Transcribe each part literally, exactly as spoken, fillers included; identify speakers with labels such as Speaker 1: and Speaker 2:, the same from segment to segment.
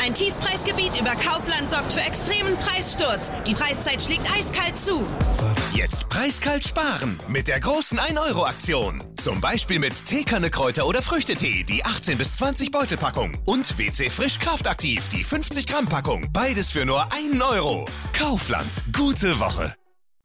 Speaker 1: Ein Tiefpreisgebiet über Kaufland sorgt für extremen Preissturz. Die Preiszeit schlägt eiskalt zu.
Speaker 2: Jetzt preiskalt sparen mit der großen ein Euro Aktion. Zum Beispiel mit Teekanne Kräuter- oder Früchtetee, die achtzehn bis zwanzig Beutelpackung. Und W C Frisch Kraftaktiv, die fünfzig Gramm Packung. Beides für nur einen Euro. Kaufland. Gute Woche.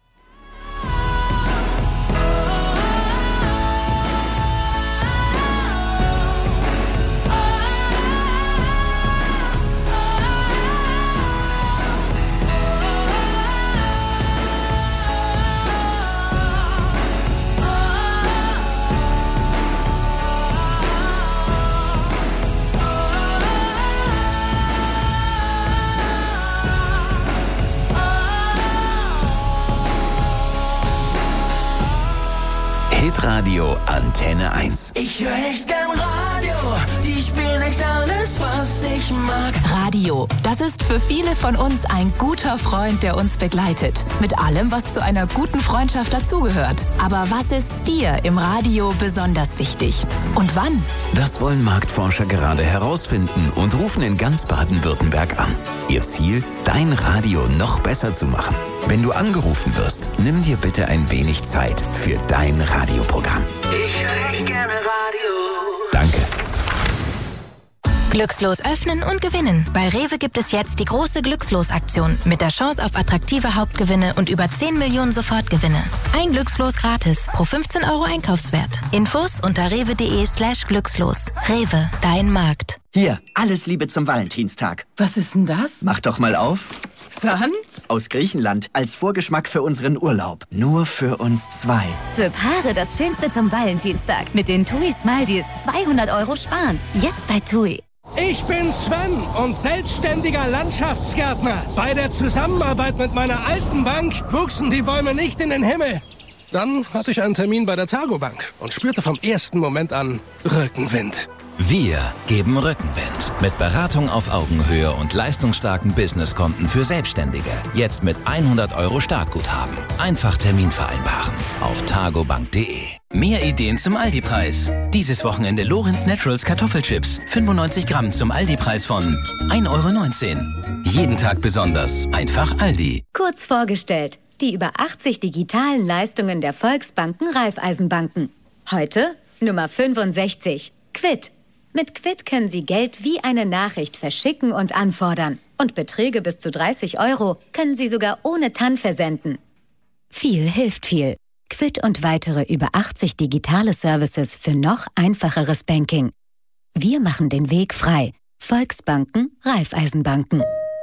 Speaker 3: Hitradio Antenne eins.
Speaker 4: Ich höre echt gern Radio, die spielen echt alles, was ich mag.
Speaker 5: Radio, das ist für viele von uns ein guter Freund, der uns begleitet. Mit allem, was zu einer guten Freundschaft dazugehört. Aber was ist dir im Radio besonders wichtig? Und wann?
Speaker 3: Das wollen Marktforscher gerade herausfinden und rufen in ganz Baden-Württemberg an. Ihr Ziel, dein Radio noch besser zu machen. Wenn du angerufen wirst, nimm dir bitte ein wenig Zeit für dein Radioprogramm.
Speaker 4: Ich höre echt gerne Radio.
Speaker 3: Danke.
Speaker 6: Glückslos öffnen und gewinnen. Bei Rewe gibt es jetzt die große Glückslos-Aktion mit der Chance auf attraktive Hauptgewinne und über zehn Millionen Sofortgewinne. Ein Glückslos gratis pro fünfzehn Euro Einkaufswert. Infos unter rewe.de slash glückslos. Rewe, dein Markt.
Speaker 7: Hier, alles Liebe zum Valentinstag.
Speaker 8: Was ist denn das?
Speaker 7: Mach doch mal auf.
Speaker 8: Sand?
Speaker 7: Aus Griechenland, als Vorgeschmack für unseren Urlaub. Nur für uns zwei.
Speaker 9: Für Paare das Schönste zum Valentinstag. Mit den TUI Smile Deals zweihundert Euro sparen. Jetzt bei TUI.
Speaker 10: Ich bin Sven und selbstständiger Landschaftsgärtner. Bei der Zusammenarbeit mit meiner alten Bank wuchsen die Bäume nicht in den Himmel. Dann hatte ich einen Termin bei der Targo Bank und spürte vom ersten Moment an Rückenwind.
Speaker 3: Wir geben Rückenwind. Mit Beratung auf Augenhöhe und leistungsstarken Businesskonten für Selbstständige. Jetzt mit hundert Euro Startguthaben. Einfach Termin vereinbaren. Auf targobank punkt de.
Speaker 11: Mehr Ideen zum Aldi-Preis. Dieses Wochenende Lorenz Naturals Kartoffelchips. fünfundneunzig Gramm zum Aldi-Preis von ein Euro neunzehn. Jeden Tag besonders. Einfach Aldi.
Speaker 9: Kurz vorgestellt. Die über achtzig digitalen Leistungen der Volksbanken Raiffeisenbanken. Heute Nummer fünfundsechzig. Quid. Mit Quid können Sie Geld wie eine Nachricht verschicken und anfordern. Und Beträge bis zu dreißig Euro können Sie sogar ohne T A N versenden. Viel hilft viel. Quid und weitere über achtzig digitale Services für noch einfacheres Banking. Wir machen den Weg frei. Volksbanken, Raiffeisenbanken.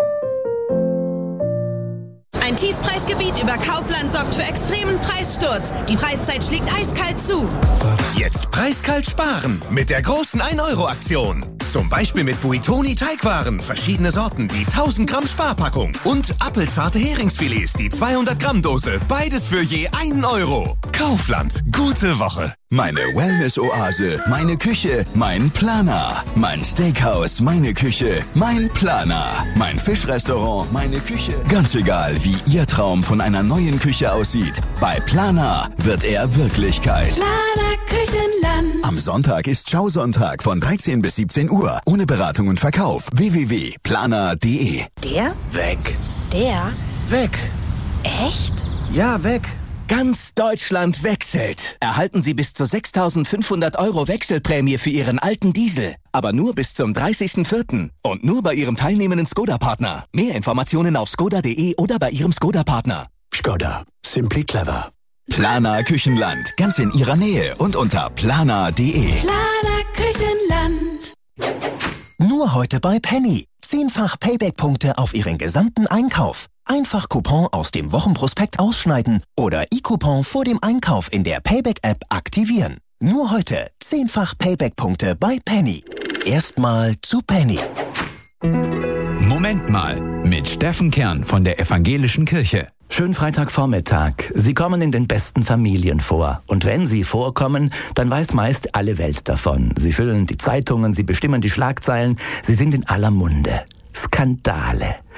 Speaker 1: Ein Tiefpreisgebiet über Kaufland sorgt für extremen Preissturz. Die Preiszeit schlägt eiskalt zu.
Speaker 2: Jetzt preiskalt sparen mit der großen ein Euro Aktion. Zum Beispiel mit Buitoni Teigwaren, verschiedene Sorten, die tausend Gramm Sparpackung. Und appelzarte Heringsfilets, die zweihundert Gramm Dose. Beides für je einen Euro. Kaufland. Gute Woche.
Speaker 12: Meine Wellness-Oase, meine Küche, mein Planer. Mein Steakhouse, meine Küche, mein Planer. Mein Fischrestaurant, meine Küche. Ganz egal, wie Ihr Traum von einer neuen Küche aussieht. Bei Planer wird er Wirklichkeit.
Speaker 4: Planer Küchenland.
Speaker 12: Am Sonntag ist Schausonntag von dreizehn bis siebzehn Uhr. Ohne Beratung und Verkauf. w w w punkt planer punkt de.
Speaker 9: Der?
Speaker 10: Weg.
Speaker 9: Der?
Speaker 10: Weg.
Speaker 9: Echt?
Speaker 10: Ja, weg. Ganz Deutschland wechselt. Erhalten Sie bis zu sechstausendfünfhundert Euro Wechselprämie für Ihren alten Diesel. Aber nur bis zum dreißigsten vierten Und nur bei Ihrem teilnehmenden Skoda-Partner. Mehr Informationen auf skoda punkt de oder bei Ihrem Skoda-Partner.
Speaker 12: Skoda. Simply clever. Planer Küchenland. Ganz in Ihrer Nähe und unter planer punkt de.
Speaker 4: Planer Küchenland.
Speaker 13: Nur heute bei Penny. Zehnfach Payback-Punkte auf Ihren gesamten Einkauf. Einfach Coupon aus dem Wochenprospekt ausschneiden oder E-Coupon vor dem Einkauf in der Payback-App aktivieren. Nur heute zehnfach Payback-Punkte bei Penny. Erstmal zu Penny.
Speaker 14: Moment mal, mit Steffen Kern von der Evangelischen Kirche.
Speaker 15: Schönen Freitagvormittag. Sie kommen in den besten Familien vor. Und wenn Sie vorkommen, dann weiß meist alle Welt davon. Sie füllen die Zeitungen, Sie bestimmen die Schlagzeilen, Sie sind in aller Munde. Skandale.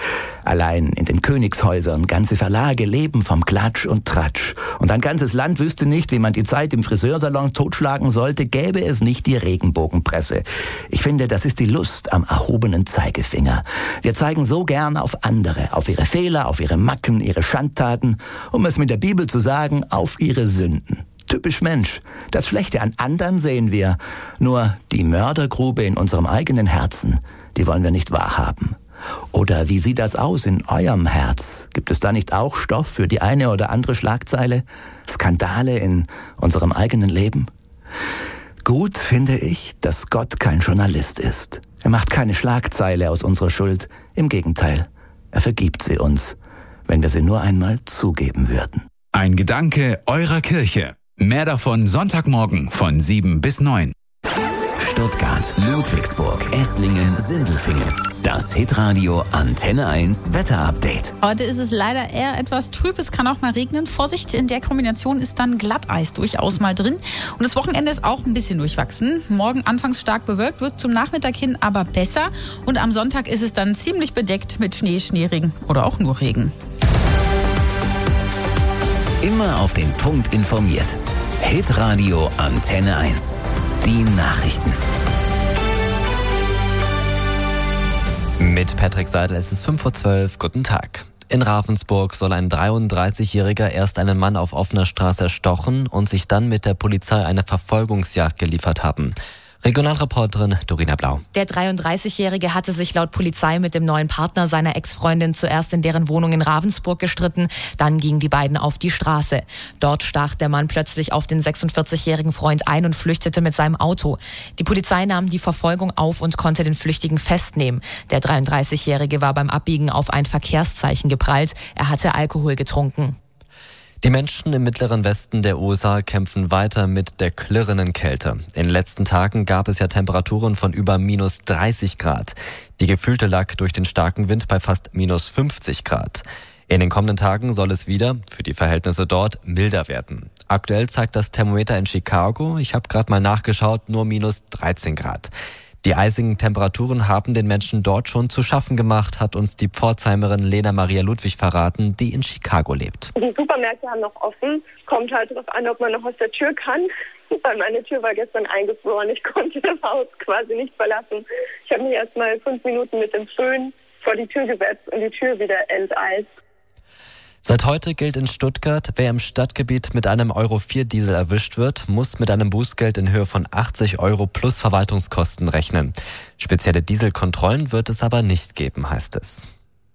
Speaker 15: Allein in den Königshäusern ganze Verlage leben vom Klatsch und Tratsch. Und ein ganzes Land wüsste nicht, wie man die Zeit im Friseursalon totschlagen sollte, gäbe es nicht die Regenbogenpresse. Ich finde, das ist die Lust am erhobenen Zeigefinger. Wir zeigen so gern auf andere, auf ihre Fehler, auf ihre Macken, ihre Schandtaten, um es mit der Bibel zu sagen, auf ihre Sünden. Typisch Mensch. Das Schlechte an anderen sehen wir. Nur die Mördergrube in unserem eigenen Herzen, die wollen wir nicht wahrhaben. Oder wie sieht das aus in eurem Herz? Gibt es da nicht auch Stoff für die eine oder andere Schlagzeile? Skandale in unserem eigenen Leben? Gut finde ich, dass Gott kein Journalist ist. Er macht keine Schlagzeile aus unserer Schuld. Im Gegenteil, er vergibt sie uns, wenn wir sie nur einmal zugeben würden.
Speaker 14: Ein Gedanke eurer Kirche. Mehr davon Sonntagmorgen von sieben bis neun.
Speaker 3: Stuttgart, Ludwigsburg, Esslingen, Sindelfingen. Das Hitradio Antenne eins Wetterupdate.
Speaker 8: Heute ist es leider eher etwas trüb. Es kann auch mal regnen. Vorsicht, in der Kombination ist dann Glatteis durchaus mal drin. Und das Wochenende ist auch ein bisschen durchwachsen. Morgen anfangs stark bewölkt, wird zum Nachmittag hin aber besser. Und am Sonntag ist es dann ziemlich bedeckt mit Schnee, Schneeregen oder auch nur Regen.
Speaker 3: Immer auf den Punkt informiert. Hitradio Antenne eins. Die Nachrichten.
Speaker 16: Mit Patrick Seidel, es ist fünf Uhr zwölf. Guten Tag. In Ravensburg soll ein dreiunddreißigjähriger erst einen Mann auf offener Straße erstochen und sich dann mit der Polizei eine Verfolgungsjagd geliefert haben. Regionalreporterin Dorina Blau.
Speaker 17: Der dreiunddreißigjährige hatte sich laut Polizei mit dem neuen Partner seiner Ex-Freundin zuerst in deren Wohnung in Ravensburg gestritten. Dann gingen die beiden auf die Straße. Dort stach der Mann plötzlich auf den sechsundvierzigjährigen Freund ein und flüchtete mit seinem Auto. Die Polizei nahm die Verfolgung auf und konnte den Flüchtigen festnehmen. Der dreiunddreißigjährige war beim Abbiegen auf ein Verkehrszeichen geprallt. Er hatte Alkohol getrunken.
Speaker 16: Die Menschen im mittleren Westen der U S A kämpfen weiter mit der klirrenden Kälte. In den letzten Tagen gab es ja Temperaturen von über minus dreißig Grad. Die gefühlte lag durch den starken Wind bei fast minus fünfzig Grad. In den kommenden Tagen soll es wieder, für die Verhältnisse dort, milder werden. Aktuell zeigt das Thermometer in Chicago, ich habe gerade mal nachgeschaut, nur minus dreizehn Grad. Die eisigen Temperaturen haben den Menschen dort schon zu schaffen gemacht, hat uns die Pforzheimerin Lena Maria Ludwig verraten, die in Chicago lebt.
Speaker 18: Die Supermärkte haben noch offen. Kommt halt darauf an, ob man noch aus der Tür kann. Weil meine Tür war gestern eingefroren. Ich konnte das Haus quasi nicht verlassen. Ich habe mich erst mal fünf Minuten mit dem Föhn vor die Tür gesetzt und die Tür wieder enteist.
Speaker 16: Seit heute gilt in Stuttgart, wer im Stadtgebiet mit einem Euro vier Diesel erwischt wird, muss mit einem Bußgeld in Höhe von achtzig Euro plus Verwaltungskosten rechnen. Spezielle Dieselkontrollen wird es aber nicht geben, heißt es.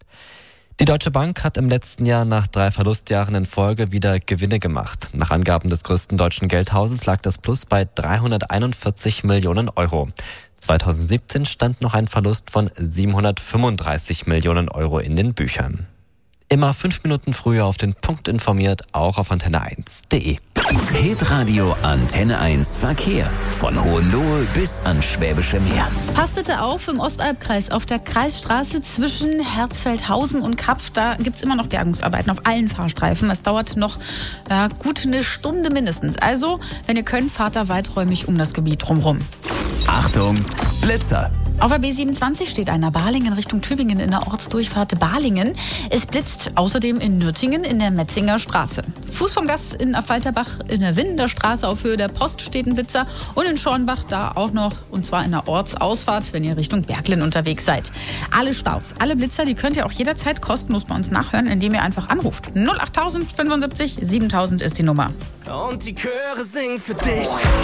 Speaker 16: Die Deutsche Bank hat im letzten Jahr nach drei Verlustjahren in Folge wieder Gewinne gemacht. Nach Angaben des größten deutschen Geldhauses lag das Plus bei dreihunderteinundvierzig Millionen Euro. zweitausendsiebzehn stand noch ein Verlust von siebenhundertfünfunddreißig Millionen Euro in den Büchern. Immer fünf Minuten früher auf den Punkt informiert, auch auf antenne eins punkt de.
Speaker 3: Hitradio Antenne eins Verkehr. Von Hohenlohe bis ans Schwäbische Meer.
Speaker 8: Pass bitte auf, im Ostalbkreis auf der Kreisstraße zwischen Herzfeldhausen und Kapf, da gibt es immer noch Bergungsarbeiten auf allen Fahrstreifen. Es dauert noch ja, gut eine Stunde mindestens. Also, wenn ihr könnt, fahrt da weiträumig um das Gebiet drumherum.
Speaker 3: Achtung, Blitzer!
Speaker 8: Auf der B siebenundzwanzig steht einer Balingen Richtung Tübingen in der Ortsdurchfahrt Balingen. Es blitzt außerdem in Nürtingen in der Metzinger Straße. Fuß vom Gas in Affalterbach in der Windener Straße auf Höhe der Post steht ein Blitzer. Und in Schornbach da auch noch, und zwar in der Ortsausfahrt, wenn ihr Richtung Berglin unterwegs seid. Alle Staus, alle Blitzer, die könnt ihr auch jederzeit kostenlos bei uns nachhören, indem ihr einfach anruft. null achttausend fünfundsiebzig siebentausend ist die Nummer.
Speaker 4: Und die Chöre singen für dich.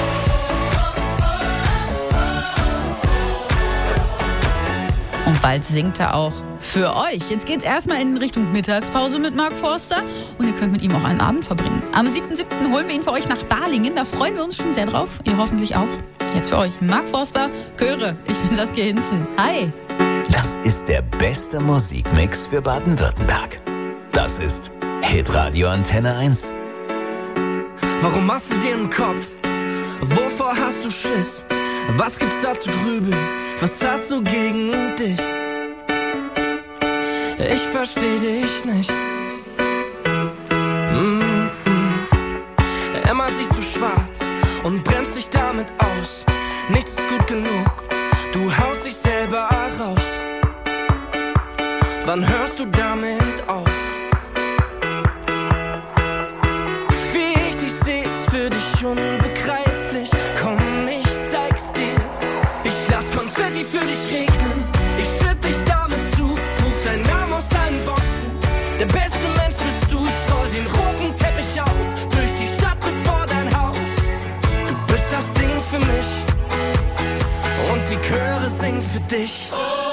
Speaker 8: Und bald singt er auch für euch. Jetzt geht's erstmal in Richtung Mittagspause mit Mark Forster und ihr könnt mit ihm auch einen Abend verbringen. Am siebten siebten holen wir ihn für euch nach Balingen. Da freuen wir uns schon sehr drauf. Ihr hoffentlich auch. Jetzt für euch Mark Forster, Chöre. Ich bin Saskia Hinzen. Hi.
Speaker 3: Das ist der beste Musikmix für Baden-Württemberg. Das ist Hitradio Antenne eins.
Speaker 4: Warum machst du dir einen Kopf? Wovor hast du Schiss? Was gibt's da zu grübeln? Was hast du gegen dich? Ich versteh dich nicht. Mm-mm. Immer siehst du schwarz und bremst dich damit aus. Nichts ist gut genug, du haust dich selber raus. Wann hörst du damit auf? Wie ich dich seh, ist für dich unbegreiflich. Komm, ich zeig's dir. Ich lass Konfetti für dich regnen. Ich schütt dich damit zu. Ruf deinen Namen aus allen Boxen. Der beste Mensch bist du. Ich roll den roten Teppich aus. Durch die Stadt bis vor dein Haus. Du bist das Ding für mich. Und die Chöre singen für dich.